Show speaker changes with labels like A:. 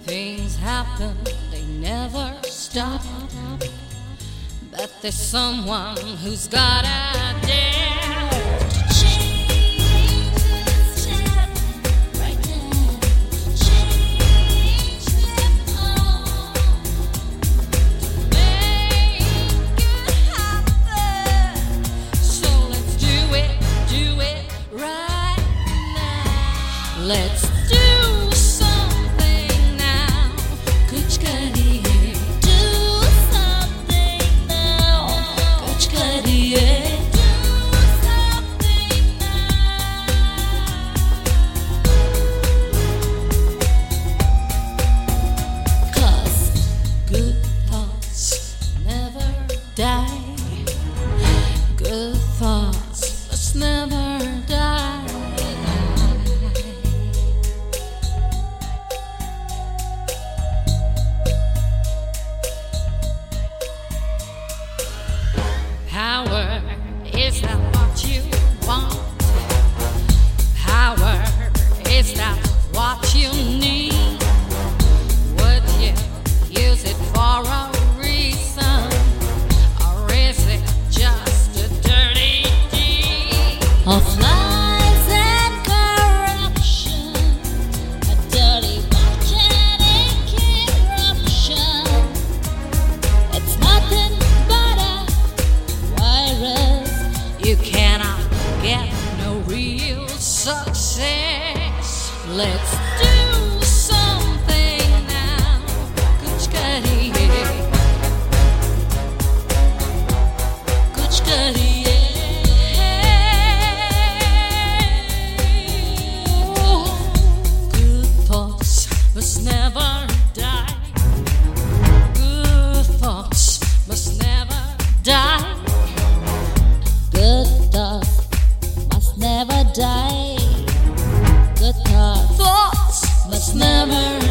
A: Things happen, they never stop. But there's someone who's got a dare to change this time right now. Change them all to make it happen. So let's do it right now. Let's do something now. Kuch kariye, do something now. Kuch kariye, do something now. 'Cause good thoughts never die. Good thoughts must never die. Power, is that what you want? Power, is that what you need? Would you use it for a reason? Or is it just a dirty deed of lies and corruption? A dirty volcanic eruption. It's nothing but a virus. You cannot get no real success. Let's do something now. Kuch kariye, kuch kariye. Good thoughts must never die. Good thoughts must never die. Good thoughts must never die. Good thoughts must never